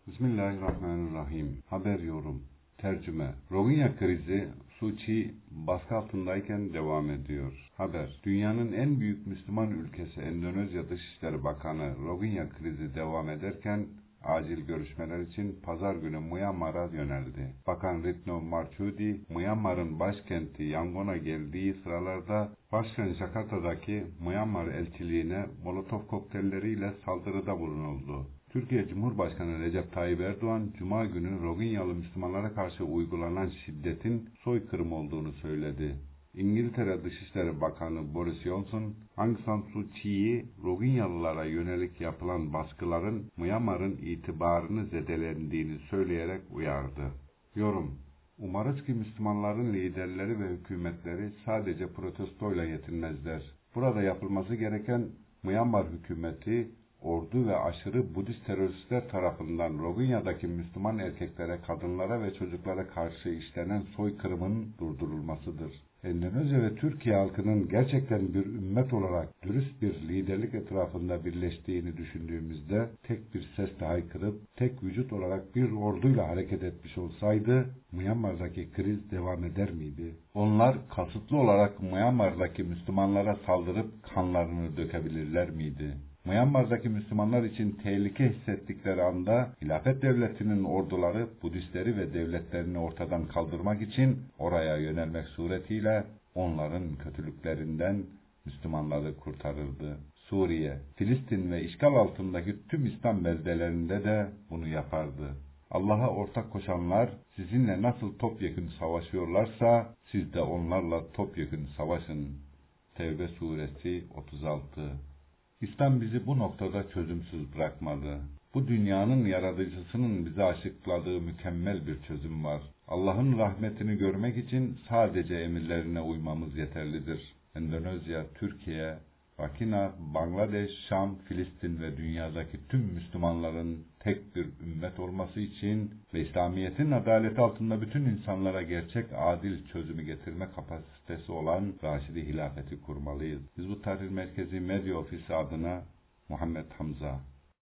Bismillahirrahmanirrahim. Haber yorum. Tercüme. Rohingya krizi Suu Kyi baskı altındayken devam ediyor. Haber. Dünyanın en büyük Müslüman ülkesi Endonezya Dışişleri Bakanı Rohingya krizi devam ederken acil görüşmeler için pazar günü Myanmar'a yöneldi. Bakan Retno Marsudi, Myanmar'ın başkenti Yangon'a geldiği sıralarda başkent Jakarta'daki Myanmar elçiliğine Molotov kokteylleriyle saldırıda bulunuldu. Türkiye Cumhurbaşkanı Recep Tayyip Erdoğan, Cuma günü Rohingyalı Müslümanlara karşı uygulanan şiddetin soykırım olduğunu söyledi. İngiltere Dışişleri Bakanı Boris Johnson, Aung San Suu Kyi'yi Rohingyalılara yönelik yapılan baskıların Myanmar'ın itibarını zedelendiğini söyleyerek uyardı. Yorum. Umarız ki Müslümanların liderleri ve hükümetleri sadece protestoyla yetinmezler. Burada yapılması gereken Myanmar hükümeti, ordu ve aşırı Budist teröristler tarafından Rohingya'daki Müslüman erkeklere, kadınlara ve çocuklara karşı işlenen soykırımın durdurulmasıdır. Endonezya ve Türkiye halkının gerçekten bir ümmet olarak dürüst bir liderlik etrafında birleştiğini düşündüğümüzde tek bir sesle haykırıp tek vücut olarak bir orduyla hareket etmiş olsaydı Myanmar'daki kriz devam eder miydi? Onlar kasıtlı olarak Myanmar'daki Müslümanlara saldırıp kanlarını dökebilirler miydi? Myanmar'daki Müslümanlar için tehlike hissettikleri anda Hilafet Devleti'nin orduları Budistleri ve devletlerini ortadan kaldırmak için oraya yönelmek suretiyle onların kötülüklerinden Müslümanları kurtarırdı. Suriye, Filistin ve işgal altındaki tüm İslam beldelerinde de bunu yapardı. Allah'a ortak koşanlar sizinle nasıl topyekün savaşıyorlarsa siz de onlarla topyekün savaşın. Tevbe suresi 36. İslam bizi bu noktada çözümsüz bırakmadı. Bu dünyanın yaratıcısının bize açıkladığı mükemmel bir çözüm var. Allah'ın rahmetini görmek için sadece emirlerine uymamız yeterlidir. Endonezya, Türkiye, Rakina, Bangladeş, Şam, Filistin ve dünyadaki tüm Müslümanların tek bir ümmet olması için ve İslamiyet'in adaleti altında bütün insanlara gerçek adil çözümü getirme kapasitesi olan Raşidi Hilafeti kurmalıyız. Hizbut Tahrir Merkezi Medya Ofisi adına Muhammed Hamza.